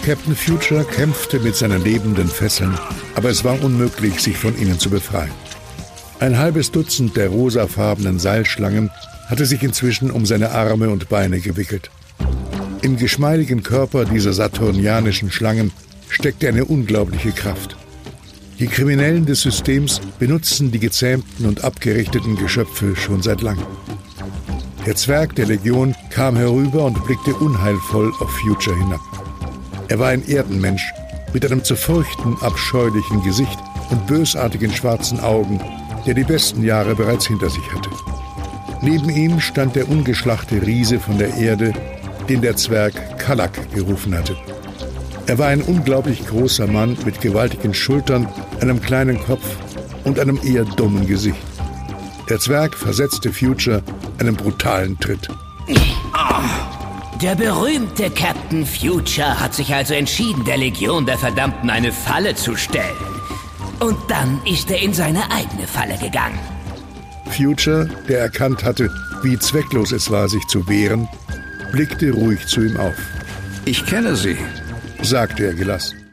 Captain Future kämpfte mit seinen lebenden Fesseln, aber es war unmöglich, sich von ihnen zu befreien. Ein halbes Dutzend der rosafarbenen Seilschlangen hatte sich inzwischen um seine Arme und Beine gewickelt. Im geschmeidigen Körper dieser saturnianischen Schlangen steckte eine unglaubliche Kraft. Die Kriminellen des Systems benutzten die gezähmten und abgerichteten Geschöpfe schon seit langem. Der Zwerg der Legion kam herüber und blickte unheilvoll auf Future hinab. Er war ein Erdenmensch mit einem zu fürchten abscheulichen Gesicht und bösartigen schwarzen Augen, der die besten Jahre bereits hinter sich hatte. Neben ihm stand der ungeschlachte Riese von der Erde, den der Zwerg Kalak gerufen hatte. Er war ein unglaublich großer Mann mit gewaltigen Schultern, einem kleinen Kopf und einem eher dummen Gesicht. Der Zwerg versetzte Future einen brutalen Tritt. Der berühmte Captain Future hat sich also entschieden, der Legion der Verdammten eine Falle zu stellen. Und dann ist er in seine eigene Falle gegangen. Future, der erkannt hatte, wie zwecklos es war, sich zu wehren, blickte ruhig zu ihm auf. Ich kenne Sie, sagte er gelassen.